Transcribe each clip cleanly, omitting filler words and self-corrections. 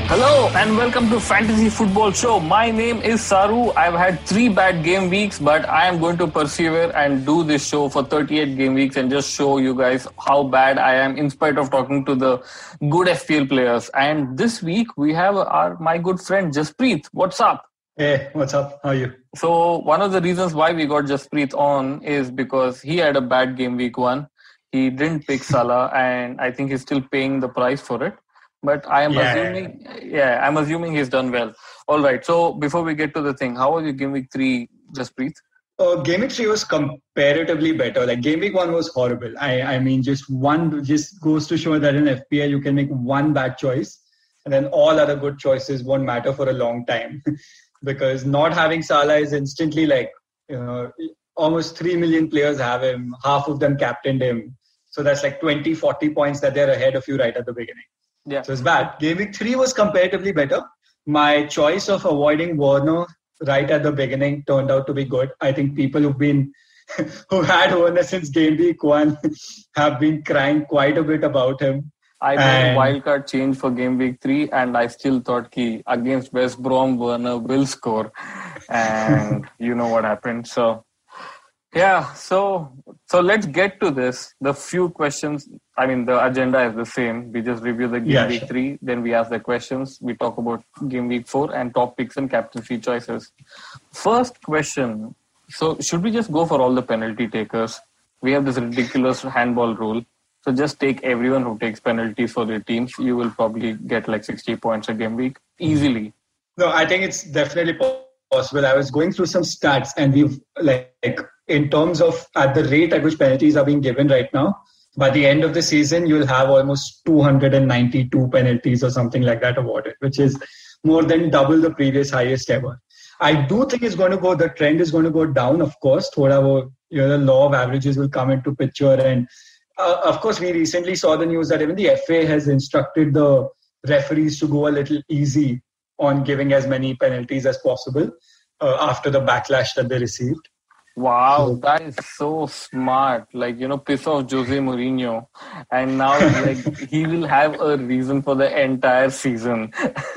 Hello and welcome to Fantasy Football Show. My name is Saru. I've had 3 bad game weeks, but I am going to persevere and do this show for 38 game weeks and just show you guys how bad I am in spite of talking to the good FPL players. And this week we have my good friend Jaspreet. What's up? Hey, what's up? How are you? So one of the reasons why we got Jaspreet on is because he had a bad game week 1. He didn't pick Salah and I think he's still paying the price for it. But I'm assuming he's done well. All right. So before we get to the thing, how was your game week 3, Jaspreet? Game week 3 was comparatively better. Like game week 1 was horrible. I mean, just goes to show that in FPL you can make one bad choice, and then all other good choices won't matter for a long time, because not having Salah is instantly like, almost 3 million players have him. Half of them captained him. So that's like 20, 40 points that they're ahead of you right at the beginning. Yeah. So it's bad. Game week 3 was comparatively better. My choice of avoiding Werner right at the beginning turned out to be good. I think people who had Werner since game week 1 have been crying quite a bit about him. I made a wildcard change for game week 3 and I still thought against West Brom, Werner will score. And you know what happened. So, yeah. So let's get to this. The few questions, the agenda is the same. We just review the game week 3, then we ask the questions. We talk about game week 4 and top picks and captaincy choices. First question. So should we just go for all the penalty takers? We have this ridiculous handball rule. So just take everyone who takes penalties for their teams. You will probably get like 60 points a game week easily. No, I think it's definitely possible. I was going through some stats and we've in terms of at the rate at which penalties are being given right now, by the end of the season, you'll have almost 292 penalties or something like that awarded, which is more than double the previous highest ever. I do think the trend is going to go down, of course. The law of averages will come into picture. And of course, we recently saw the news that even the FA has instructed the referees to go a little easy on giving as many penalties as possible after the backlash that they received. Wow, that is so smart. Piss off Jose Mourinho. And now he will have a reason for the entire season.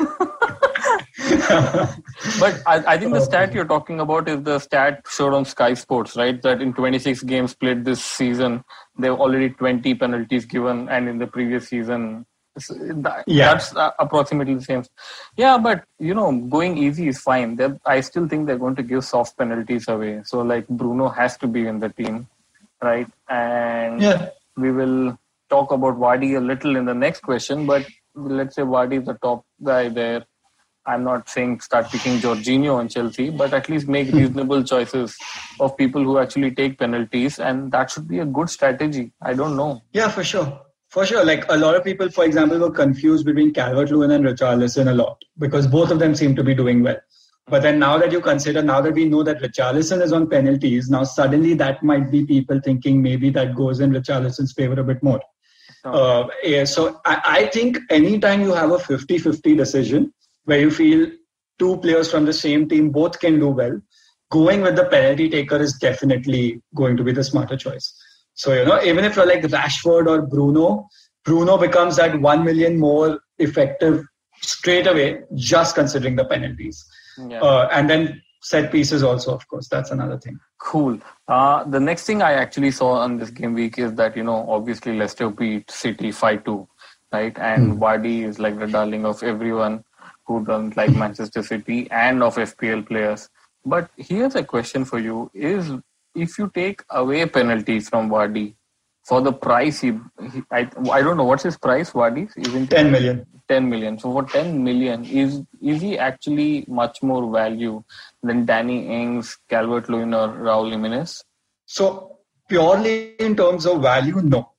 But I think the stat you're talking about is the stat showed on Sky Sports, right? That in 26 games played this season, there were already 20 penalties given. And in the previous season, that's approximately the same. Yeah, but going easy is fine. I still think they're going to give soft penalties away. So Bruno has to be in the team, right? And we will talk about Vardy a little in the next question. But let's say Vardy is the top guy there. I'm not saying start picking Jorginho on Chelsea, but at least make reasonable choices of people who actually take penalties, and that should be a good strategy. I don't know. Yeah, for sure. For sure, a lot of people, for example, were confused between Calvert-Lewin and Richarlison a lot because both of them seem to be doing well. But then now that we know that Richarlison is on penalties, now suddenly that might be people thinking maybe that goes in Richarlison's favor a bit more. So I think anytime you have a 50-50 decision where you feel two players from the same team both can do well, going with the penalty taker is definitely going to be the smarter choice. So, even if you're like Rashford or Bruno becomes that 1 million more effective straight away, just considering the penalties. Yeah. And then set pieces also, of course. That's another thing. Cool. The next thing I actually saw on this game week is that, obviously Leicester beat City 5-2, right? And Vardy is like the darling of everyone who doesn't like Manchester City and of FPL players. But here's a question for you. If you take away penalties from Vardy, for the price, I don't know, what's his price, Vardy? 10 million. 10 million. So for 10 million, is he actually much more value than Danny Ings, Calvert-Lewin or Raul Jimenez? So purely in terms of value, no.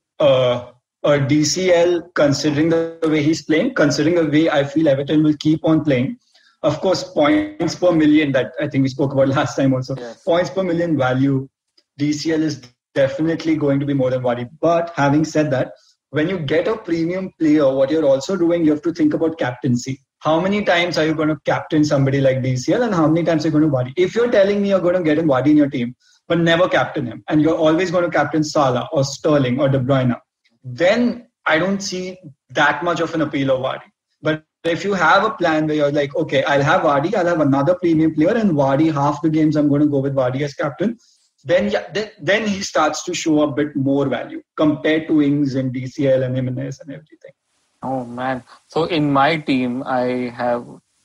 DCL, considering the way he's playing, considering the way I feel Everton will keep on playing, of course, points per million that I think we spoke about last time also. Yes. Points per million value, DCL is definitely going to be more than Vardy. But having said that, when you get a premium player, what you're also doing, you have to think about captaincy. How many times are you going to captain somebody like DCL and how many times are you going to Vardy? If you're telling me you're going to get Vardy in your team, but never captain him, and you're always going to captain Salah or Sterling or De Bruyne, then I don't see that much of an appeal of Vardy. But if you have a plan where you're like, okay, I'll have Vardy, I'll have another premium player, and Vardy, half the games I'm going to go with Vardy as captain, then he starts to show a bit more value compared to Ings and DCL and Jimenez and everything. Oh man! So in my team, I have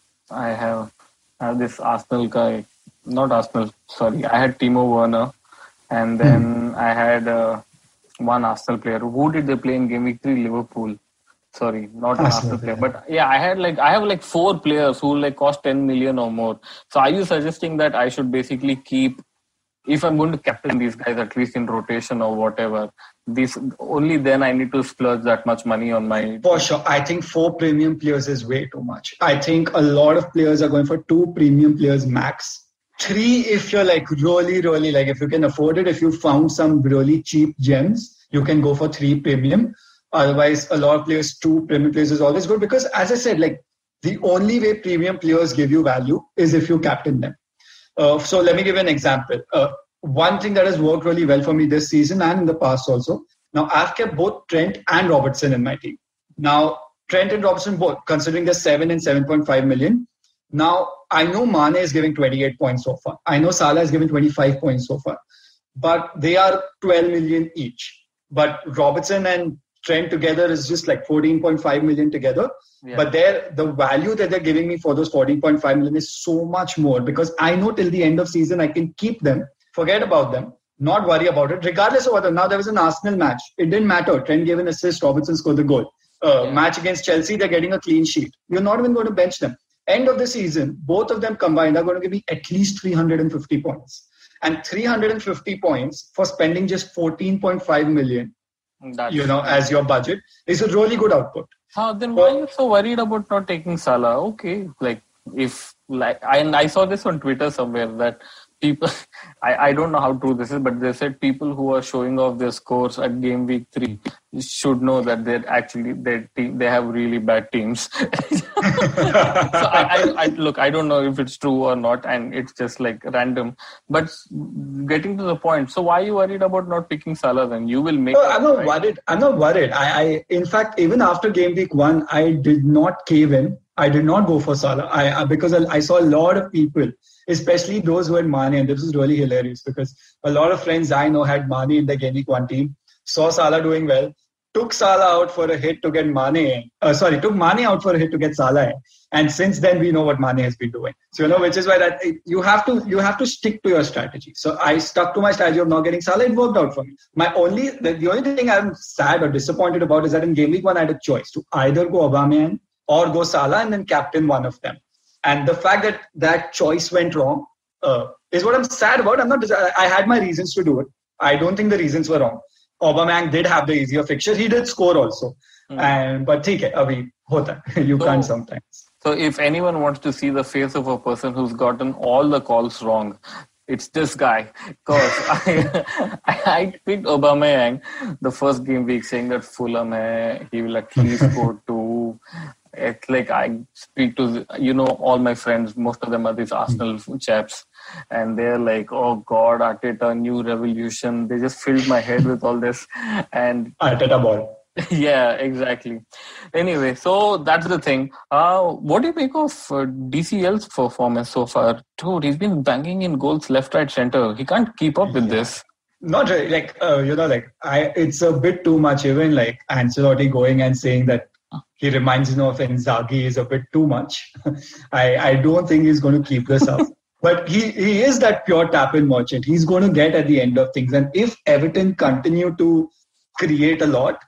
this Arsenal guy. Not Arsenal. Sorry, I had Timo Werner, and then I had one Arsenal player. Who did they play in game week 3? Liverpool. Sorry, not an Arsenal player. But yeah, I have like 4 players who like cost 10 million or more. So are you suggesting that I should basically keep, if I'm going to captain these guys at least in rotation or whatever, this only then I need to splurge that much money on my... For sure. I think 4 premium players is way too much. I think a lot of players are going for 2 premium players max. 3 if you're like really, really like if you can afford it, if you found some really cheap gems, you can go for 3 premium. Otherwise, a lot of players, 2 premium players is always good because as I said, like the only way premium players give you value is if you captain them. So let me give you an example. One thing that has worked really well for me this season and in the past also. Now, I've kept both Trent and Robertson in my team. Now, Trent and Robertson both, considering they're 7 and 7.5 million. Now, I know Mane is giving 28 points so far. I know Salah is giving 25 points so far. But they are 12 million each. But Robertson and Trent together is just like 14.5 million together. Yeah. But the value that they're giving me for those 14.5 million is so much more because I know till the end of season I can keep them, forget about them, not worry about it, regardless of whether. Now there was an Arsenal match. It didn't matter. Trent gave an assist, Robertson scored the goal. Match against Chelsea, they're getting a clean sheet. You're not even going to bench them. End of the season, both of them combined are going to give me at least 350 points. And 350 points for spending just 14.5 million. As your budget is a really good output. Then why are you so worried about not taking Salah? Okay, I saw this on Twitter somewhere that people, I don't know how true this is, but they said people who are showing off their scores at game week 3 should know that they have really bad teams. So I don't know if it's true or not, and it's just like random. But getting to the point, so why are you worried about not picking Salah then? You will make. No, I'm not worried. I'm not worried. I in fact, even after game week 1, I did not cave in. I did not go for Salah. Because I saw a lot of people, especially those who had Mane, and this is really hilarious because a lot of friends I know had Mane in the game week 1 team, saw Salah doing well, took Salah out for a hit to get Mane in. Took Mane out for a hit to get Salah in. And since then, we know what Mane has been doing. So, which is why that you have to stick to your strategy. So I stuck to my strategy of not getting Salah. It worked out for me. The only thing I'm sad or disappointed about is that in game week 1, I had a choice to either go Aubameyang or go Salah and then captain one of them. And the fact that that choice went wrong is what I'm sad about. I had my reasons to do it. I don't think the reasons were wrong. Aubameyang did have the easier fixture. He did score also. But take it, abhi hota. You can't sometimes. So if anyone wants to see the face of a person who's gotten all the calls wrong, it's this guy. Because I picked Aubameyang the first game week saying that Fulham, he will at least score 2. It's like I speak to, all my friends, most of them are these Arsenal chaps. And they're like, oh God, Arteta, new revolution. They just filled my head with all this. And Arteta ball. Yeah, exactly. Anyway, so that's the thing. What do you make of DCL's performance so far? Dude, he's been banging in goals left, right, center. He can't keep up with this. Not really. It's a bit too much. Even like Ancelotti going and saying that he reminds me of Inzaghi is a bit too much. I don't think he's going to keep this up. But he is that pure tap-in merchant. He's going to get at the end of things. And if Everton continue to create a lot,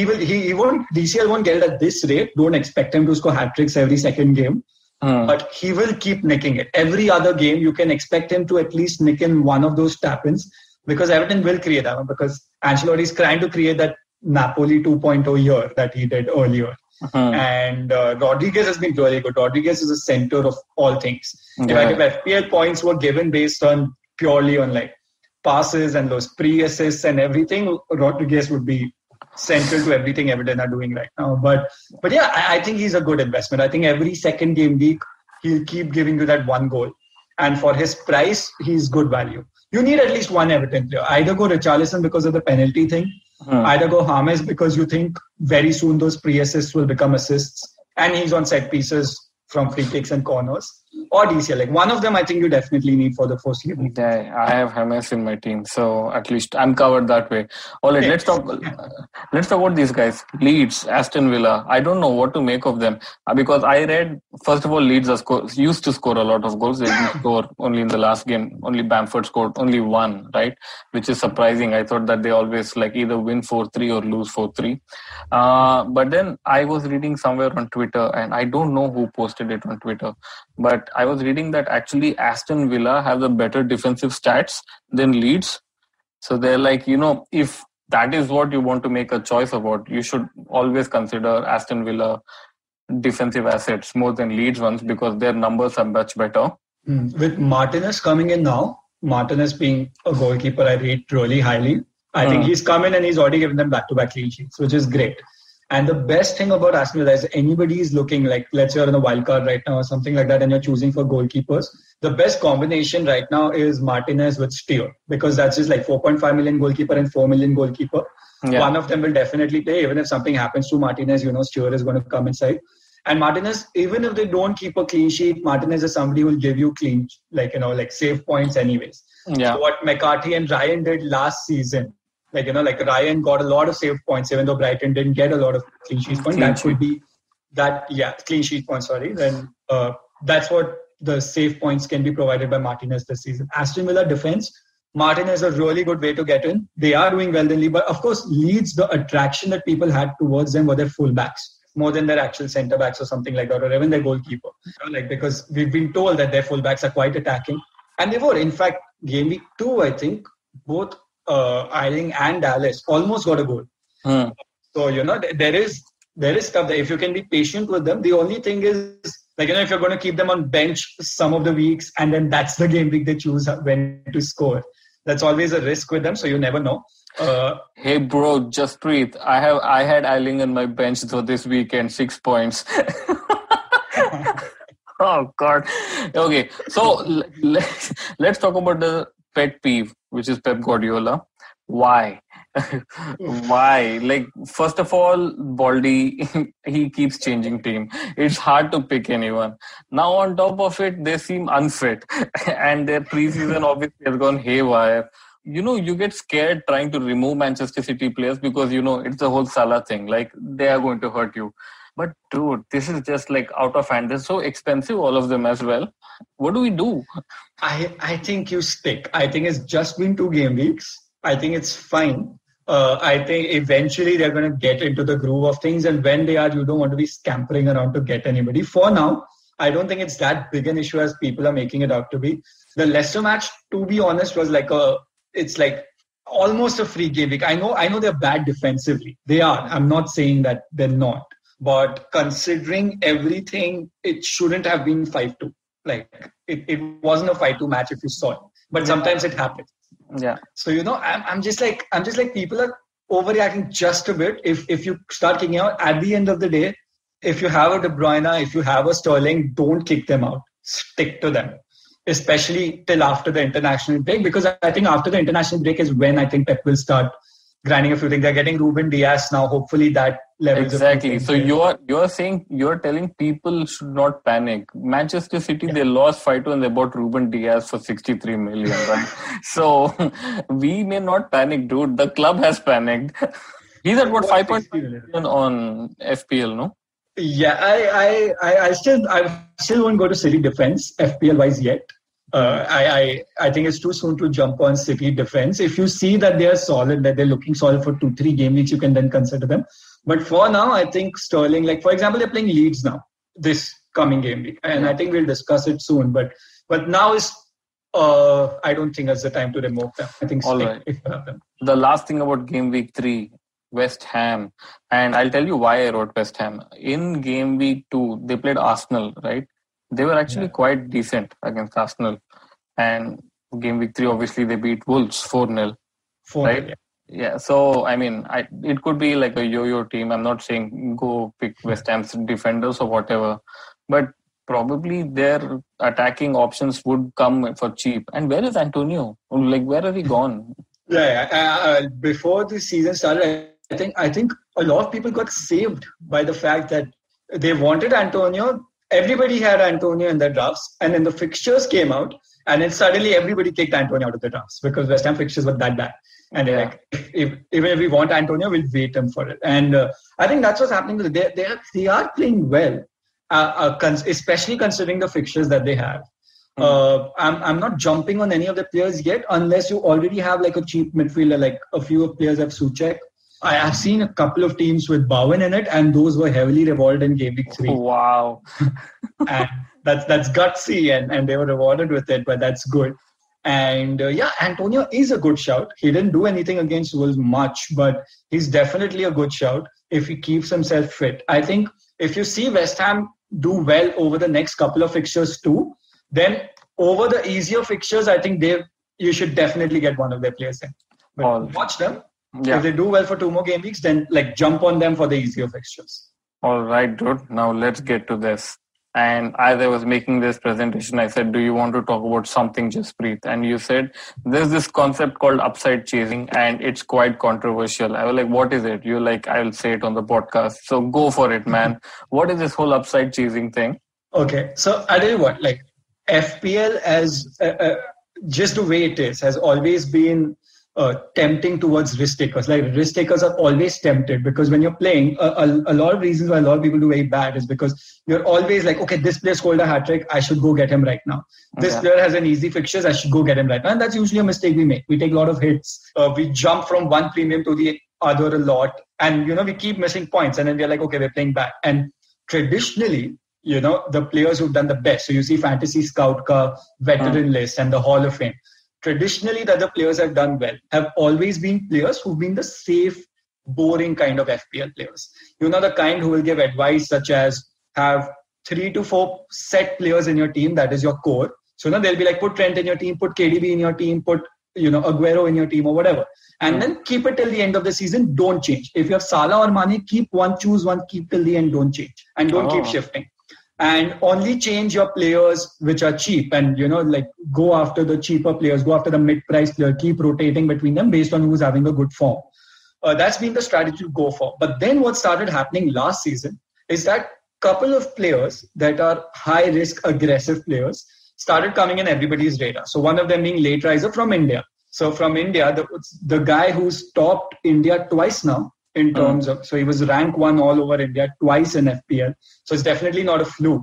DCL won't get it at this rate. Don't expect him to score hat-tricks every second game. But he will keep nicking it. Every other game, you can expect him to at least nick in one of those tap-ins because Everton will create that one because Ancelotti is trying to create that Napoli 2.0 year that he did earlier. And Rodriguez has been really good. Rodriguez is the center of all things. Yeah. If FPL points were given based on purely on like passes and those pre-assists and everything, Rodriguez would be central to everything Everton are doing right now. But yeah, I think he's a good investment. I think every second game week, he'll keep giving you that one goal. And for his price, he's good value. You need at least one Everton player. Either go Richarlison because of the penalty thing. Either go James because you think very soon those pre-assists will become assists and he's on set pieces from free kicks and corners, or DCL. Like one of them, I think you definitely need for the foreseeable. Yeah, I have James in my team, so at least I'm covered that way. All right, let's talk. Let's talk about these guys. Leeds, Aston Villa. I don't know what to make of them because I read first of all Leeds used to score a lot of goals. They didn't score only in the last game. Only Bamford scored only one, right? Which is surprising. I thought that they always like either win 4-3 or lose 4-3. But then I was reading somewhere on Twitter, and I don't know who posted it on Twitter, but I was reading that actually Aston Villa have the better defensive stats than Leeds. So they're like, if that is what you want to make a choice about, you should always consider Aston Villa defensive assets more than Leeds ones because their numbers are much better. With Martinez coming in now, Martinez being a goalkeeper I rate really highly, I think he's come in and he's already given them back-to-back clean sheets, which is great. And the best thing about Aston Villa is anybody is looking like, let's say you're in a wild card right now or something like that and you're choosing for goalkeepers. The best combination right now is Martinez with Steer because that's just like 4.5 million goalkeeper and 4 million goalkeeper. Yeah. One of them will definitely play. Even if something happens to Martinez, Steer is going to come inside. And Martinez, even if they don't keep a clean sheet, Martinez is somebody who will give you clean, save points anyways. Yeah. So what McCarthy and Ryan did last season, Ryan got a lot of save points, even though Brighton didn't get a lot of clean sheet points. Clean sheet points, sorry. Then that's what the save points can be provided by Martinez this season. Aston Villa defense, Martinez is a really good way to get in. They are doing well in league, but of course, Leeds, the attraction that people had towards them were their fullbacks, more than their actual centre-backs or something like that, or even their goalkeeper. Because we've been told that their fullbacks are quite attacking. And they were, in fact, game week 2, I think, both Ayling and Dallas almost got a goal. So, there is stuff that if you can be patient with them, the only thing is, if you're going to keep them on bench some of the weeks and then that's the game week they choose when to score, that's always a risk with them, so you never know. Hey bro, Jasprit, I had Ayling on my bench though this weekend, 6 points. Oh God. Okay, so let's talk about the pet peeve, which is Pep Guardiola. Why? Why? First of all, Baldy, he keeps changing team. It's hard to pick anyone. Now on top of it, they seem unfit and their preseason obviously has gone haywire. You get scared trying to remove Manchester City players because, it's the whole Salah thing. They are going to hurt you. But dude, this is just out of hand. They're so expensive, all of them as well. What do we do? I think you stick. I think it's just been 2 game weeks. I think it's fine. I think eventually they're going to get into the groove of things. And when they are, you don't want to be scampering around to get anybody. For now, I don't think it's that big an issue as people are making it out to be. The Leicester match, to be honest, was it's almost a free game week. I know they're bad defensively. They are. I'm not saying that they're not. But considering everything, it shouldn't have been 5-2. It wasn't a 5-2 match if you saw it. But sometimes it happens. Yeah. So I'm just like people are overreacting just a bit. If you start kicking out at the end of the day, if you have a De Bruyne, if you have a Sterling, don't kick them out. Stick to them, especially till after the international break. Because I think after the international break is when I think Pep will start grinding a few things. They're getting Ruben Dias now. Hopefully that level. Exactly. So you're telling people should not panic. Manchester City, they lost 5-2 and they bought Ruben Dias for 63 million, right? So we may not panic, dude. The club has panicked. He's at what, 5.5 million on FPL, no? Yeah, I still won't go to City defense FPL wise yet. I think it's too soon to jump on City defense. If you see that they are solid, that they're looking solid for 2-3 game weeks, you can then consider them. But for now, I think Sterling, for example, they're playing Leeds now this coming game week, and I think we'll discuss it soon. But now is I don't think it's the time to remove them. I think all right. If you have them. The last thing about game week 3. West Ham, and I'll tell you why I wrote West Ham. In game week 2, they played Arsenal, right? They were actually quite decent against Arsenal. And game week 3, obviously, they beat Wolves 4-0. Right? Yeah. So, it could be like a yo-yo team. I'm not saying go pick West Ham's defenders or whatever. But probably their attacking options would come for cheap. And where is Antonio? Where have he gone? Before the season started, I think a lot of people got saved by the fact that they wanted Antonio. Everybody had Antonio in their drafts, and then the fixtures came out, and then suddenly everybody kicked Antonio out of the drafts because West Ham fixtures were that bad. And they're like, even if we want Antonio, we'll wait him for it. And I think that's what's happening. They are playing well, especially considering the fixtures that they have. I'm not jumping on any of the players yet, unless you already have like a cheap midfielder, like a few of players have Souček. I have seen a couple of teams with Bowen in it, and those were heavily rewarded in Game Week 3. Wow. And that's gutsy, and they were rewarded with it, but that's good. And Antonio is a good shout. He didn't do anything against Wolves much, but he's definitely a good shout if he keeps himself fit. I think if you see West Ham do well over the next couple of fixtures too, then over the easier fixtures, I think you should definitely get one of their players in. But watch them. Yeah. If they do well for 2 more game weeks, then like jump on them for the easier fixtures. All right, dude. Now let's get to this. And as I was making this presentation, I said, do you want to talk about something, Jaspreet? And you said, there's this concept called upside chasing, and it's quite controversial. I was like, what is it? You're like, I'll say it on the podcast. So go for it, man. What is this whole upside chasing thing? Okay. So I tell you what, like FPL as just the way it is, has always been tempting towards risk takers. Like risk takers are always tempted because when you're playing, a lot of reasons why a lot of people do very bad is because you're always like, okay, this player scored a hat-trick, I should go get him right now. This player has an easy fixtures, I should go get him right now. And that's usually a mistake we make. We take a lot of hits. We jump from one premium to the other a lot. And, we keep missing points. And then we're like, okay, we're playing back. And traditionally, the players who've done the best. So you see Fantasy Scout ka veteran list and the Hall of Fame. Traditionally, the other players have done well, have always been players who've been the safe, boring kind of FPL players. The kind who will give advice such as have 3 to 4 set players in your team, that is your core. So they'll be like, put Trent in your team, put KDB in your team, put Aguero in your team or whatever. And then keep it till the end of the season, don't change. If you have Salah or Mane, choose one, keep till the end, don't change. And don't keep shifting. And only change your players which are cheap and, go after the cheaper players, go after the mid-price player, keep rotating between them based on who's having a good form. That's been the strategy to go for. But then what started happening last season is that couple of players that are high-risk, aggressive players started coming in everybody's radar. So one of them being Late Riser from India. So from India, the guy who's topped India twice now, in terms of, so he was rank 1 all over India twice in FPL. So it's definitely not a fluke.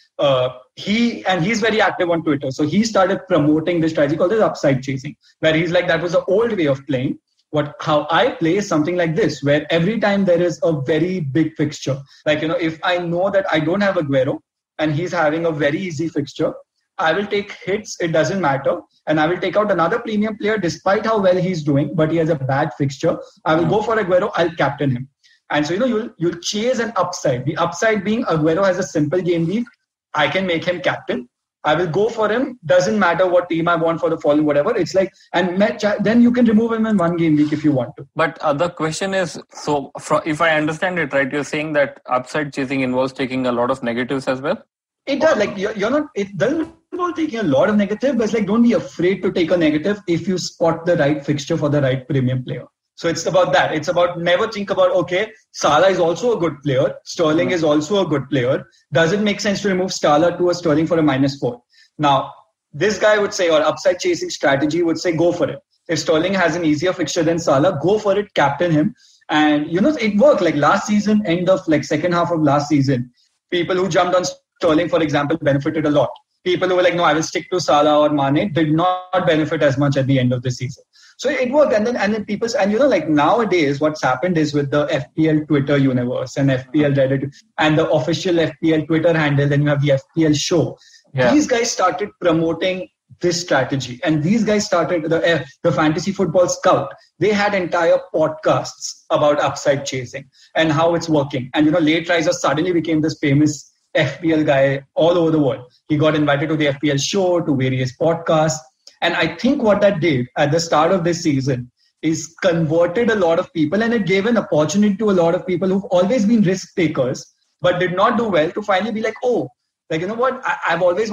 He's very active on Twitter. So he started promoting this strategy called upside chasing, where he's like, that was the old way of playing. How I play is something like this, where every time there is a very big fixture, like, if I know that I don't have Aguero and he's having a very easy fixture, I will take hits, it doesn't matter. And I will take out another premium player despite how well he's doing, but he has a bad fixture. I will go for Aguero, I'll captain him. And so, you'll chase an upside. The upside being Aguero has a simple game week. I can make him captain. I will go for him. Doesn't matter what team I want for the following, whatever. It's like, and then you can remove him in one game week if you want to. But the question is, so if I understand it right, you're saying that upside chasing involves taking a lot of negatives as well? It does. Like you're not. It doesn't involve taking a lot of negative, but it's like don't be afraid to take a negative if you spot the right fixture for the right premium player. So it's about that. It's about never think about, okay, Salah is also a good player. Sterling is also a good player. Does it make sense to remove Salah to a Sterling for a -4? Now, this guy would say, or upside chasing strategy would say, go for it. If Sterling has an easier fixture than Salah, go for it, captain him. And, it worked. Like last season, end of like second half of last season, people who jumped on Sterling, for example, benefited a lot. People who were like, no, I will stick to Salah or Mane did not benefit as much at the end of the season. So it worked. And then people, and like nowadays, what's happened is with the FPL Twitter universe and FPL Reddit and the official FPL Twitter handle, then you have the FPL show. Yeah. These guys started promoting this strategy. And these guys started the Fantasy Football Scout. They had entire podcasts about upside chasing and how it's working. And, Late Riser suddenly became this famous FPL guy all over the world. He got invited to the FPL show, to various podcasts. And I think what that did at the start of this season is converted a lot of people, and it gave an opportunity to a lot of people who've always been risk takers, but did not do well to finally be like, oh, like, you know what? I've always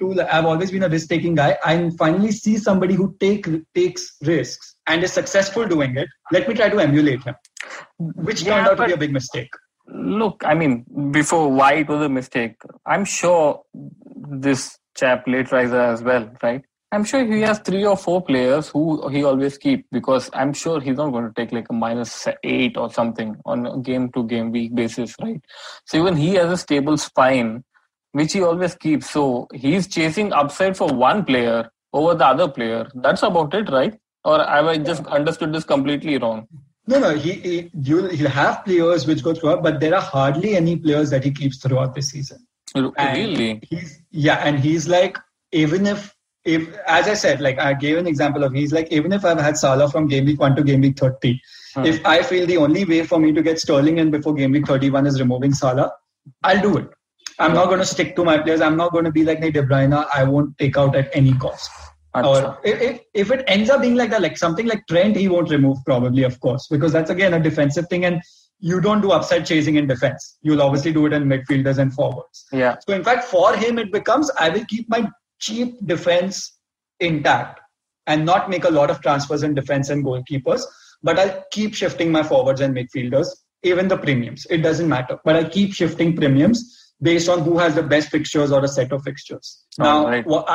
been a risk taking guy. I finally see somebody who takes risks and is successful doing it. Let me try to emulate him, which turned out to be a big mistake. Look, I mean, before why it was a mistake, I'm sure this chap late riser as well, right? I'm sure he has 3 or 4 players who he always keep, because I'm sure he's not going to take like a -8 or something on a game to game week basis, right? So even he has a stable spine, which he always keeps. So he's chasing upside for one player over the other player. That's about it, right? Or have I just understood this completely wrong? No. He'll have players which go throughout, but there are hardly any players that he keeps throughout the season. Really? And he's like, even if as I said, like I gave an example of, he's like, even if I've had Salah from game week 1 to game week 30, if I feel the only way for me to get Sterling in before game week 31 is removing Salah, I'll do it. I'm not going to stick to my players. I'm not going to be like De Bruyne. I won't take out at any cost. Or if it ends up being like that, like something like Trent, he won't remove probably, of course, because that's again a defensive thing, and you don't do upside chasing in defense. You'll obviously do it in midfielders and forwards. Yeah. So in fact, for him, it becomes, I will keep my cheap defense intact and not make a lot of transfers in defense and goalkeepers, but I'll keep shifting my forwards and midfielders, even the premiums. It doesn't matter, but I keep shifting premiums based on who has the best fixtures or a set of fixtures. Now, right. what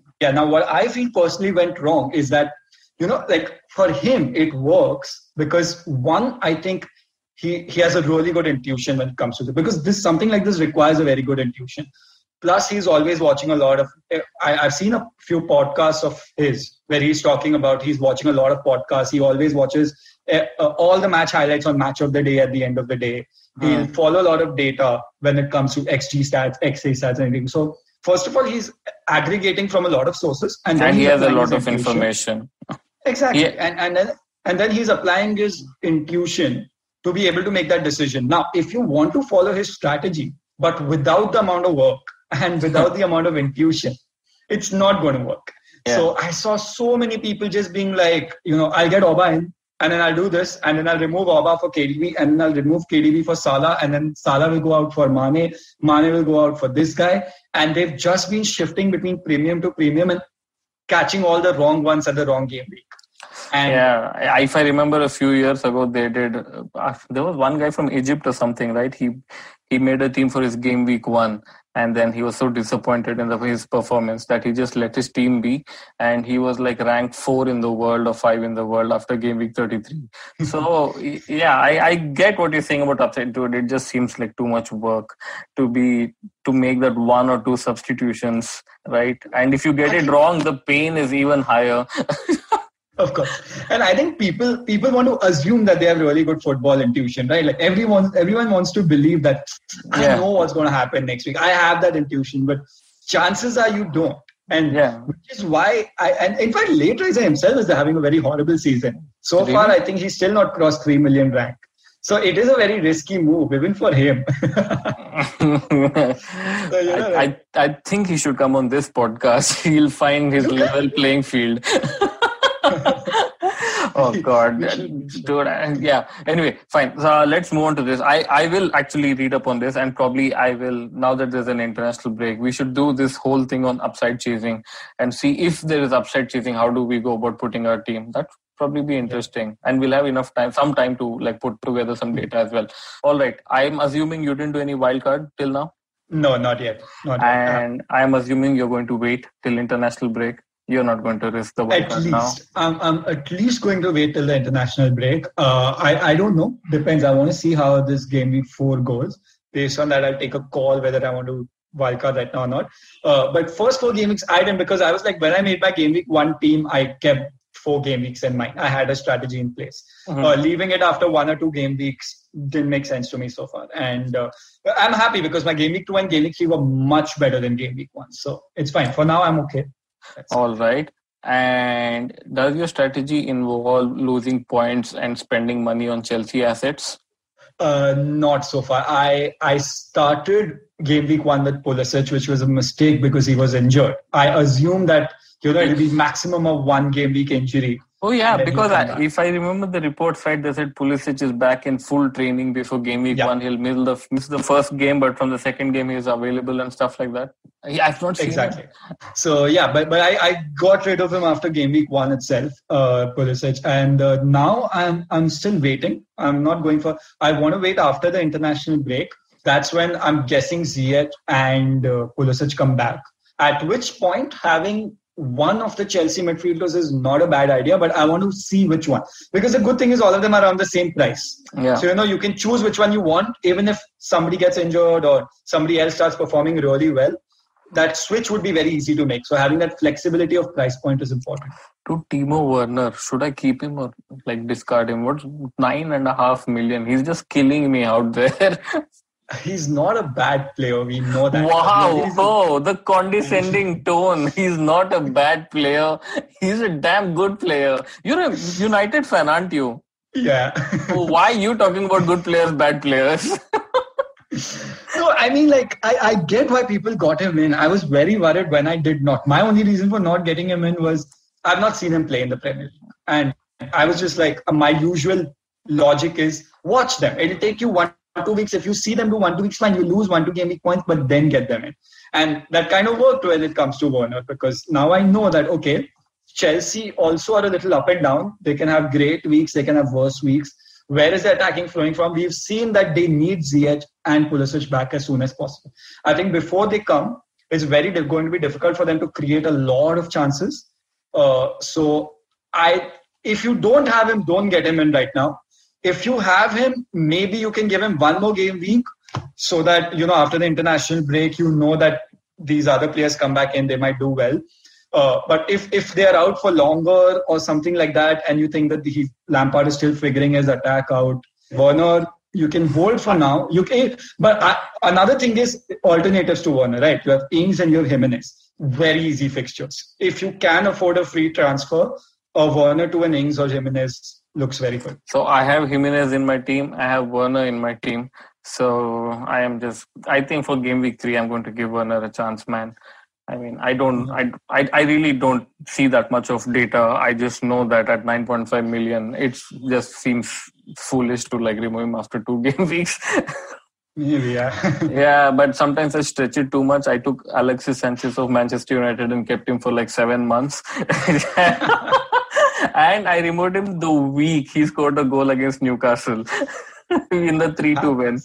I feel personally went wrong is that, like for him, it works because one, I think he has a really good intuition when it comes to it, because something like this requires a very good intuition. Plus, he's always watching a lot of, I've seen a few podcasts of his where he's talking about, he's watching a lot of podcasts. He always watches all the match highlights on Match of the Day at the end of the day. He'll follow a lot of data when it comes to XG stats, XA stats, and everything. So, first of all, he's aggregating from a lot of sources. And he has a lot of information. Exactly. Yeah. And then he's applying his intuition to be able to make that decision. Now, if you want to follow his strategy, but without the amount of work and without the amount of intuition, it's not going to work. Yeah. So I saw so many people just being like, I'll get Oba in, and then I'll do this, and then I'll remove Oba for KDB, and then I'll remove KDB for Salah, and then Salah will go out for Mane will go out for this guy. And they've just been shifting between premium to premium and catching all the wrong ones at the wrong game week. And if I remember a few years ago, they did. There was one guy from Egypt or something, right? He made a team for his game week 1, and then he was so disappointed in his performance that he just let his team be, and he was like ranked 4 in the world or 5 in the world after game week 33. So yeah, I get what you're saying about upside to it. It just seems like too much work to make that 1 or 2 substitutions, right? And if you get it wrong, the pain is even higher. Of course. And I think people want to assume that they have really good football intuition, right? Like everyone wants to believe that I know what's going to happen next week. I have that intuition, but chances are you don't. And which is why and in fact, Late Riser himself is having a very horrible season. So far, I think he's still not crossed 3 million rank. So it is a very risky move, even for him. I think he should come on this podcast. He'll find his level playing field. Oh God, dude. Yeah. Anyway, fine. So let's move on to this. I will actually read up on this, and probably I will, now that there's an international break, we should do this whole thing on upside chasing and see if there is upside chasing. How do we go about putting our team? That probably be interesting, and we'll have some time to like put together some data as well. All right. I'm assuming you didn't do any wildcard till now. No, not yet. And I'm assuming you're going to wait till international break. You're not going to risk the wildcard now? I'm at least going to wait till the international break. I don't know. Depends. I want to see how this game week 4 goes. Based on that, I'll take a call whether I want to wildcard right now or not. But first 4 game weeks, I didn't, because I was like, when I made my game week 1 team, I kept 4 game weeks in mind. I had a strategy in place. Leaving it after 1 or 2 game weeks didn't make sense to me so far. And I'm happy because my game week 2 and game week 3 were much better than game week 1. So it's fine. For now, I'm okay. All right. And does your strategy involve losing points and spending money on Chelsea assets? Not so far. I started game week 1 with Pulisic, which was a mistake because he was injured. I assumed that it'll be maximum of 1 game week injury. Oh yeah, because if I remember the reports right, they said Pulisic is back in full training before game week 1. He'll miss the first game, but from the second game he is available and stuff like that. I've not seen exactly. So yeah, but I got rid of him after game week 1 itself, Pulisic, and now I'm still waiting. I'm not going for. I want to wait after the international break. That's when I'm guessing Ziyech and Pulisic come back. At which point having one of the Chelsea midfielders is not a bad idea, but I want to see which one. Because the good thing is all of them are around the same price. Yeah. So, you can choose which one you want, even if somebody gets injured or somebody else starts performing really well. That switch would be very easy to make. So having that flexibility of price point is important. To Timo Werner, should I keep him or discard him? What's 9.5 million? He's just killing me out there. He's not a bad player. We know that. Wow. The condescending tone. He's not a bad player. He's a damn good player. You're a United fan, aren't you? Yeah. Why are you talking about good players, bad players? No, I mean, I get why people got him in. I was very worried when I did not. My only reason for not getting him in was I've not seen him play in the Premier League. And I was just my usual logic is watch them. It'll take you 1-2 weeks. If you see them do 1-2 weeks, fine, you lose 1-2 game week points, but then get them in. And that kind of worked when it comes to Werner, because now I know that, okay, Chelsea also are a little up and down. They can have great weeks. They can have worse weeks. Where is the attacking flowing from? We've seen that they need Ziyech and Pulisic back as soon as possible. I think before they come, it's going to be difficult for them to create a lot of chances. If you don't have him, don't get him in right now. If you have him, maybe you can give him one more game week so that, after the international break, that these other players come back in, they might do well. But if they're out for longer or something like that, and you think that Lampard is still figuring his attack out, Werner, you can hold for now. Another thing is alternatives to Werner, right? You have Ings and you have Jimenez. Very easy fixtures. If you can afford a free transfer, a Werner to an Ings or Jimenez looks very good. So I have Jimenez in my team. I have Werner in my team. So I think for game week 3, I'm going to give Werner a chance, man. I mean, I really don't see that much of data. I just know that at 9.5 million, it just seems foolish to remove him after 2 game weeks. Maybe, yeah. Yeah, but sometimes I stretch it too much. I took Alexis Sanchez of Manchester United and kept him for 7 months. And I removed him the week he scored a goal against Newcastle in the 3-2 win.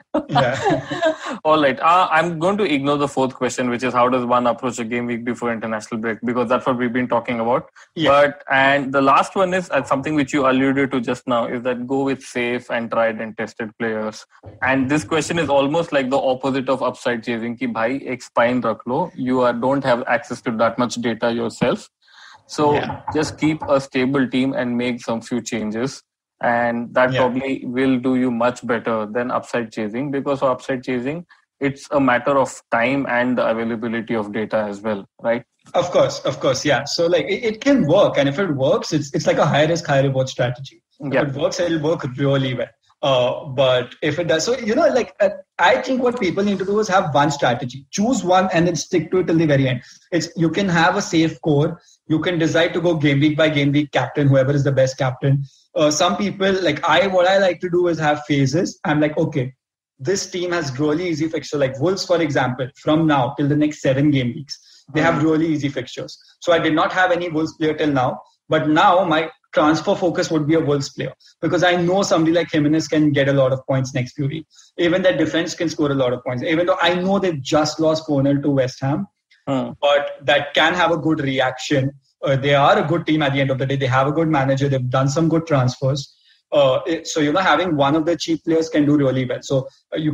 Yeah. All right. I'm going to ignore the fourth question, which is how does one approach a game week before international break? Because that's what we've been talking about. Yeah. And the last one is something which you alluded to just now, is that go with safe and tried and tested players. And this question is almost like the opposite of upside chasing. Ki bhai, ek spine rakh lo. You don't have access to that much data yourself. So just keep a stable team and make some few changes. And that probably will do you much better than upside chasing, because for upside chasing, it's a matter of time and the availability of data as well, right? Of course, yeah. So it can work, and if it works, it's like a high risk, high reward strategy. If it works, it'll work really well. But if it does, so I think what people need to do is have one strategy, choose one, and then stick to it till the very end. You can have a safe core. You can decide to go game week by game week captain, whoever is the best captain. Some people what I like to do is have phases. I'm like, okay, this team has really easy fixtures. Like Wolves, for example, from now till the next 7 game weeks, they have really easy fixtures. So I did not have any Wolves player till now, but now my transfer focus would be a Wolves player, because I know somebody like Jimenez can get a lot of points next few weeks. Even their defense can score a lot of points. Even though I know they've just lost 4-0 to West Ham, but that can have a good reaction. They are a good team at the end of the day. They have a good manager. They've done some good transfers. So having one of the cheap players can do really well. So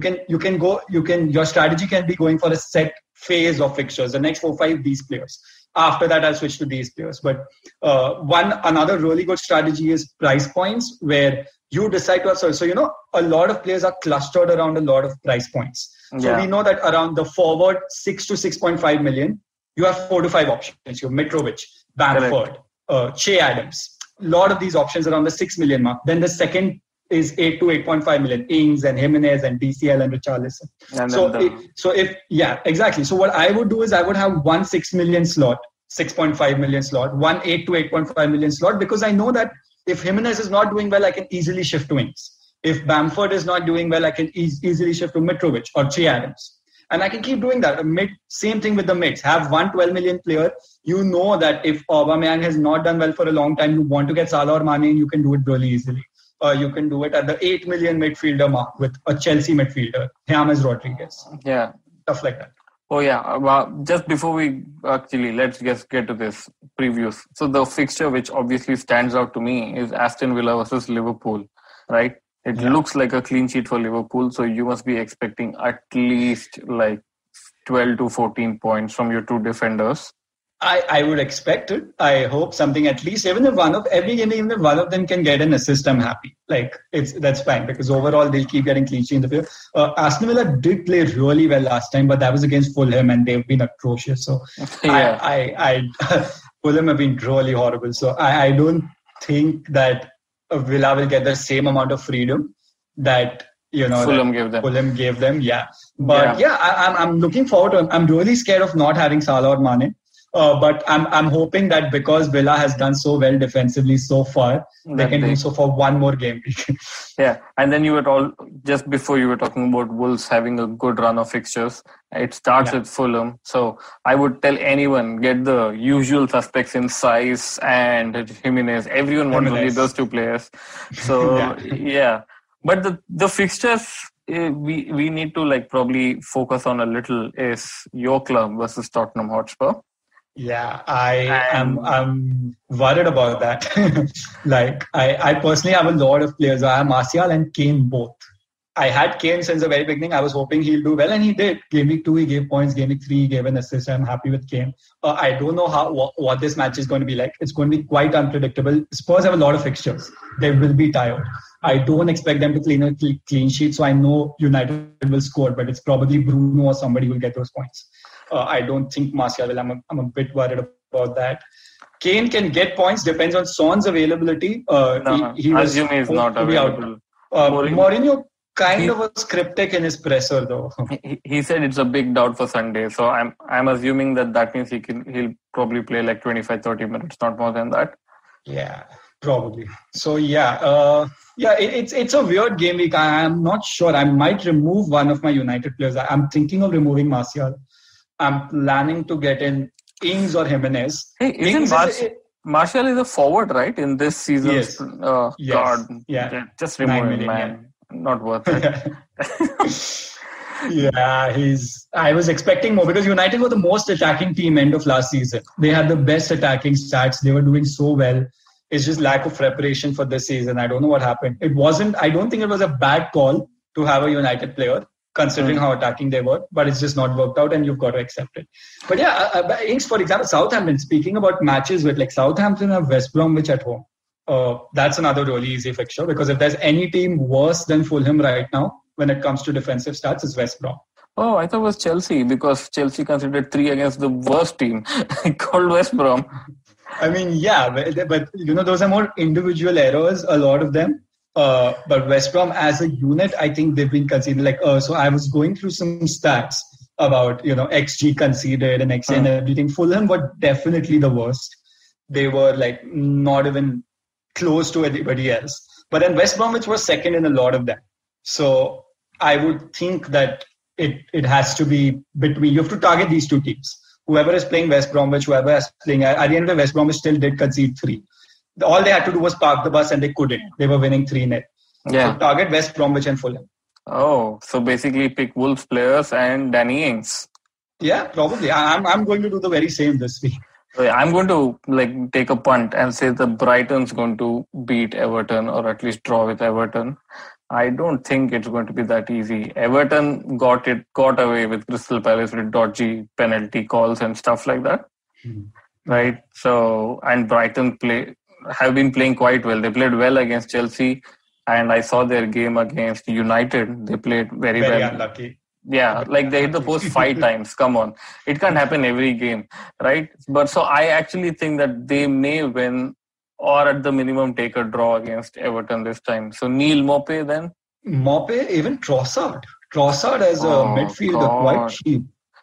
your strategy can be going for a set phase of fixtures. The next 4-5 these players. After that, I'll switch to these players. But another really good strategy is price points, where you decide to have. So a lot of players are clustered around a lot of price points. So we know that around the forward 6 to 6.5 million, you have 4 to 5 options. You have Mitrovic, Bamford, Che Adams. A lot of these options around the 6 million mark. Then the second is 8 to 8.5 million. Ings and Jimenez and DCL and Richarlison. Exactly. So what I would do is I would have one 6 million slot 6.5 million slot, one 8 to 8.5 million slot, because I know that if Jimenez is not doing well, I can easily shift to wings. If Bamford is not doing well, I can easily shift to Mitrovic or Che Adams. And I can keep doing that. Same thing with the mids. Have one 12 million player. You know that if Aubameyang has not done well for a long time, you want to get Salah or Mane, you can do it really easily. You can do it at the 8 million midfielder mark with a Chelsea midfielder, James Rodriguez. Yeah. Stuff like that. Oh, yeah. Well, just before we let's just get to this previews. So the fixture which obviously stands out to me is Aston Villa versus Liverpool, right? It looks like a clean sheet for Liverpool. So you must be expecting at least like 12 to 14 points from your two defenders. I would expect it. I hope something, at least, even if every game, even if one of them can get an assist, I'm happy. Like, that's fine, because overall they'll keep getting clean sheet in the field. Aston Villa did play really well last time, but that was against Fulham and they've been atrocious. So Fulham have been really horrible. So I don't think that Villa will get the same amount of freedom that Fulham gave them. Yeah. But I'm looking forward to it. I'm really scared of not having Salah or Mane. But I'm hoping that because Villa has done so well defensively so far, they can do so for one more game. Yeah, and then just before you were talking about Wolves having a good run of fixtures. It starts with Fulham. So I would tell anyone, get the usual suspects in Saiss and Jimenez. Everyone wants only those two players. So but the fixtures we need to probably focus on a little is your club versus Tottenham Hotspur. Yeah, I'm worried about that. I personally have a lot of players. I have Martial and Kane both. I had Kane since the very beginning. I was hoping he'll do well, and he did. Game week 2, he gave points. Game week 3, he gave an assist. I'm happy with Kane. I don't know what this match is going to be like. It's going to be quite unpredictable. Spurs have a lot of fixtures. They will be tired. I don't expect them to clean sheet, so I know United will score, but it's probably Bruno or somebody who will get those points. I don't think Martial will. I'm a bit worried about that. Kane can get points, depends on Son's availability. He is not available. Mourinho kind of was cryptic in his presser, though. He said it's a big doubt for Sunday, so I'm assuming that means he'll probably play like 25-30 minutes, not more than that. Yeah, probably. So it's a weird game week. I'm not sure. I might remove one of my United players. I'm thinking of removing Martial. I'm planning to get in Ings or Jimenez. Hey, Martial is a forward, right? In this season's card. Yeah. Just remove him, man. Not worth it. I was expecting more because United were the most attacking team end of last season. They had the best attacking stats. They were doing so well. It's just lack of preparation for this season. I don't know what happened. I don't think it was a bad call to have a United player, considering how attacking they were, but it's just not worked out and you've got to accept it. But Ings, for example, Southampton, speaking about matches with Southampton have West Bromwich at home. That's another really easy fixture because if there's any team worse than Fulham right now when it comes to defensive stats, it's West Brom. Oh, I thought it was Chelsea because Chelsea considered 3 against the worst team called West Brom. I mean, but those are more individual errors, a lot of them. But West Brom as a unit, I think they've been conceded. So I was going through some stats about, XG conceded and XG and everything. Fulham were definitely the worst. They were not even close to anybody else. But then West Bromwich was second in a lot of them. So I would think that it has to be between, you have to target these two teams. Whoever is playing West Bromwich, whoever is playing, at the end of the West Bromwich still did concede 3. All they had to do was park the bus and they couldn't. They were winning 3-0. Yeah. So target West Bromwich and Fulham. Oh, so basically pick Wolves players and Danny Ings. Yeah, probably. I'm going to do the very same this week. I'm going to take a punt and say the Brighton's going to beat Everton or at least draw with Everton. I don't think it's going to be that easy. Everton got away with Crystal Palace with dodgy penalty calls and stuff like that. Right? So, and Brighton have been playing quite well. They played well against Chelsea and I saw their game against United. They played very well. Very unlucky. Yeah, they hit the post 5 times. Come on. It can't happen every game, right? But so I actually think that they may win or at the minimum take a draw against Everton this time. So Neil Maupay then? Maupay, even Trossard. Trossard as a midfielder, quite cheap.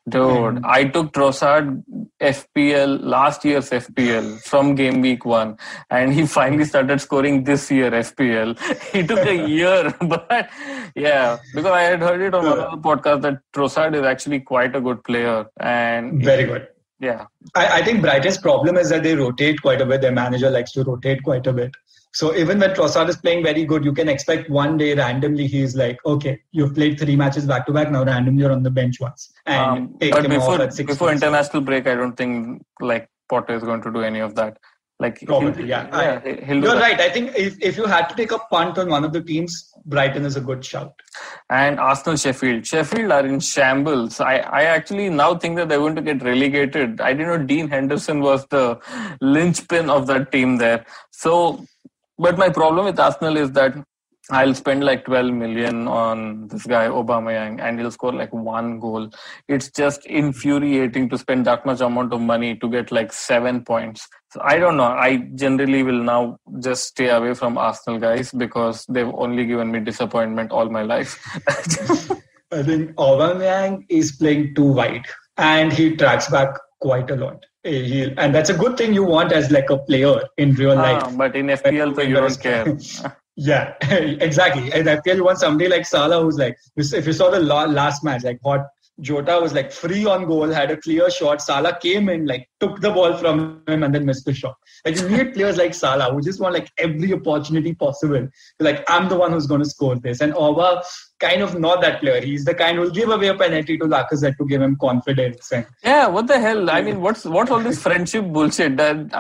Dude, I took Trossard FPL, last year's FPL from game week 1, and he finally started scoring this year FPL. He took a year, but yeah, because I had heard it on another podcast that Trossard is actually quite a good player. And very good. Yeah. I think Brighton's problem is that they rotate quite a bit. Their manager likes to rotate quite a bit. So even when Trossard is playing very good, you can expect one day randomly he's like, okay, you've played 3 matches back to back. Now randomly you're on the bench once. And take him off at 6 before international break, I don't think like Potter is going to do any of that. Like probably, yeah. You're right. I think if you had to take a punt on one of the teams, Brighton is a good shout. And Arsenal, Sheffield are in shambles. I actually now think that they're going to get relegated. I didn't know Dean Henderson was the linchpin of that team there. So, but my problem with Arsenal is that I'll spend like 12 million on this guy, Aubameyang, and he'll score like 1 goal. It's just infuriating to spend that much amount of money to get like 7 points. So I don't know. I generally will now just stay away from Arsenal guys because they've only given me disappointment all my life. I think Aubameyang is playing too wide and he tracks back quite a lot. And that's a good thing you want as like a player in real life. But in FPL, so you don't care. Yeah, exactly. And I feel you want somebody like Salah who's like, if you saw the last match, like what Jota was like free on goal, had a clear shot. Salah came in, like took the ball from him and then missed the shot. Like you need players like Salah who just want like every opportunity possible. Like I'm the one who's going to score this. And Auba kind of not that player. He's the kind who will give away a penalty to Lacazette to give him confidence. And yeah, what the hell? I mean, what's all this friendship bullshit?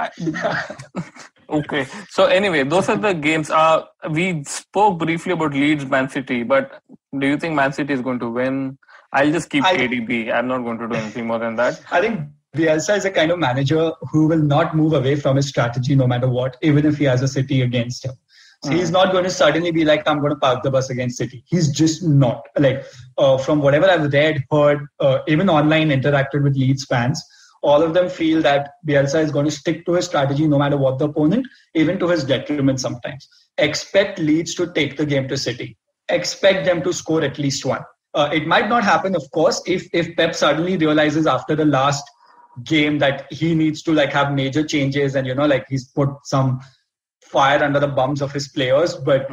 Okay. So anyway, those are the games. We spoke briefly about Leeds, Man City, but do you think Man City is going to win? I'll just keep KDB. I'm not going to do anything more than that. I think Bielsa is a kind of manager who will not move away from his strategy no matter what, even if he has a City against him. So he's not going to suddenly be like, I'm going to park the bus against City. He's just not. Like, from whatever I've read, heard, even online interacted with Leeds fans, all of them feel that Bielsa is going to stick to his strategy no matter what the opponent, even to his detriment sometimes. Expect Leeds to take the game to City. Expect them to score at least 1. It might not happen, of course, if Pep suddenly realizes after the last game that he needs to like have major changes and, like he's put some fire under the bums of his players. But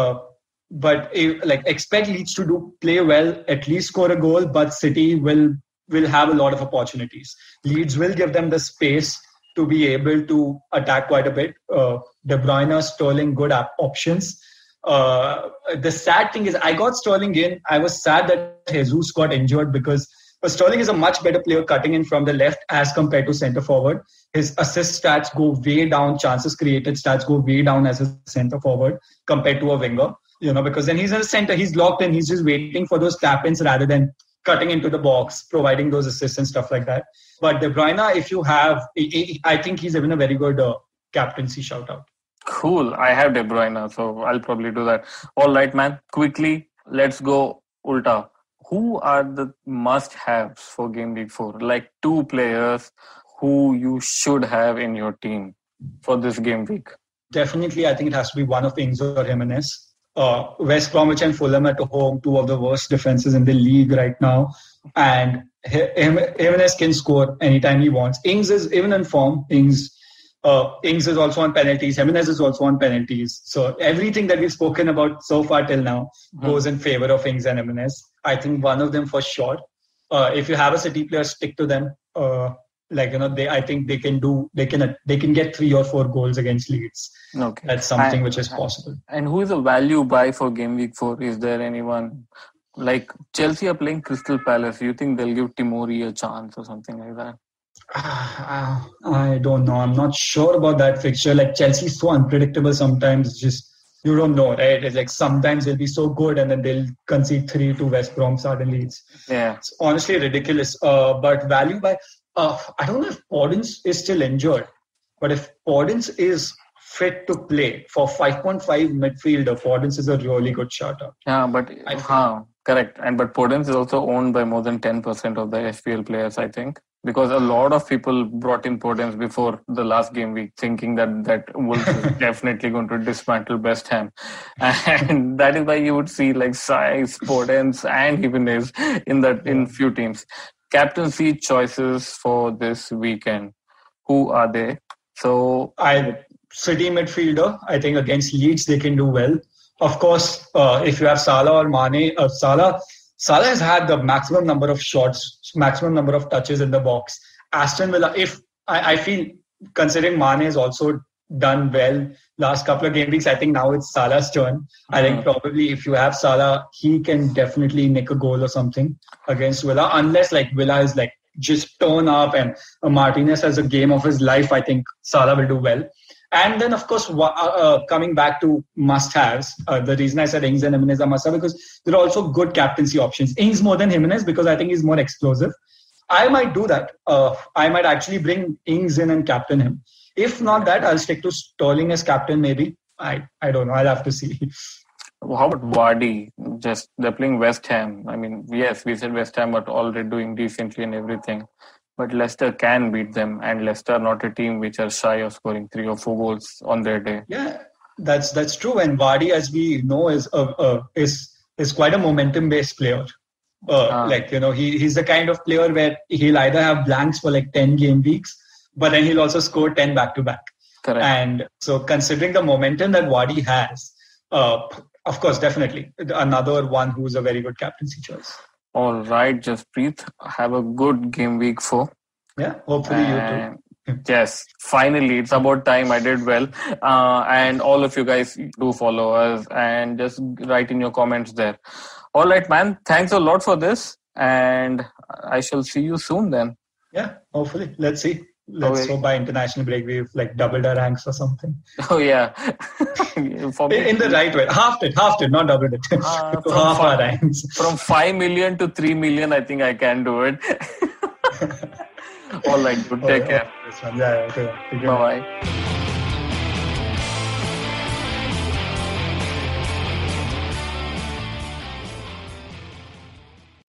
expect Leeds to play well, at least score a goal, but City will have a lot of opportunities. Leeds will give them the space to be able to attack quite a bit. De Bruyne, Sterling, good options. The sad thing is I got Sterling in. I was sad that Jesus got injured because Sterling is a much better player cutting in from the left as compared to centre forward. His assist stats go way down. Chances created stats go way down as a centre forward compared to a winger. Because then he's in the centre, he's locked in. He's just waiting for those tap-ins rather than cutting into the box, providing those assists and stuff like that. But De Bruyne, if you have, I think he's even a very good captaincy shout-out. Cool. I have De Bruyne, so I'll probably do that. All right, man. Quickly, let's go Ulta. Who are the must-haves for Game Week 4? Like 2 players who you should have in your team for this game week. Definitely, I think it has to be one of Ings or Jimenez. West Bromwich and Fulham at home, 2 of the worst defenses in the league right now. And Jimenez can score anytime he wants. Ings is even in form. Ings is also on penalties. Jimenez is also on penalties. So everything that we've spoken about so far till now goes in favor of Ings and Jimenez. I think one of them for sure. If you have a City player, stick to them. I think they can get 3 or 4 goals against Leeds. Okay, that's something which is possible. And who is a value buy for Game Week 4? Is there anyone like Chelsea are playing Crystal Palace? You think they'll give Tomori a chance or something like that? I don't know. I'm not sure about that fixture. Like Chelsea is so unpredictable sometimes. It's just you don't know, right? It's like sometimes they'll be so good and then they'll concede 3 to West Brom suddenly. It's honestly ridiculous. But value buy. I don't know if Podence is still injured, but if Podence is fit to play for 5.5 midfielder, Podence is a really good shot-up. Yeah, but correct. But Podence is also owned by more than 10% of the FPL players, I think. Because a lot of people brought in Podence before the last game week, thinking that Wolves is definitely going to dismantle West Ham, and that is why you would see like Saiz, Podence, and Jimenez in few teams. captaincy choices for this weekend. Who are they? So City midfielder, I think against Leeds they can do well. Of course, if you have Salah or Mane, Salah has had the maximum number of shots, maximum number of touches in the box. Aston Villa, if I feel, considering Mane has also done well last couple of game weeks, I think now it's Salah's turn. I think probably if you have Salah, he can definitely nick a goal or something against Villa, unless like Villa is like just turn up and Martinez has a game of his life. I think Salah will do well. And then, of course, coming back to must-haves, the reason I said Ings and Jimenez are must-have because there are also good captaincy options. Ings more than Jimenez because I think he's more explosive. I might do that. I might actually bring Ings in and captain him. If not that, I'll stick to Sterling as captain maybe. I don't know. I'll have to see. How about Vardy? Just they're playing West Ham. I mean, yes, we said West Ham, but already doing decently and everything. But Leicester can beat them, and Leicester are not a team which are shy of scoring 3 or 4 goals on their day. Yeah, that's true. And Vardy, as we know, is quite a momentum-based player. He's the kind of player where he'll either have blanks for like 10 game weeks, but then he'll also score 10 back-to-back. Correct. And so considering the momentum that Vardy has, of course, definitely another one who's a very good captaincy choice. All right, Jaspreet, have a good game week 4. Yeah, hopefully you too. Yes, finally, it's about time. I did well. And all of you guys do follow us and just write in your comments there. All right, man. Thanks a lot for this. And I shall see you soon then. Yeah, hopefully. Let's see. Let's hope by international break we've like doubled our ranks or something. Oh, yeah. In the right way. Halved it, not doubled it. Half our ranks. From 5 million to 3 million, I think I can do it. All right, good. Take care. Yeah, okay. Bye-bye.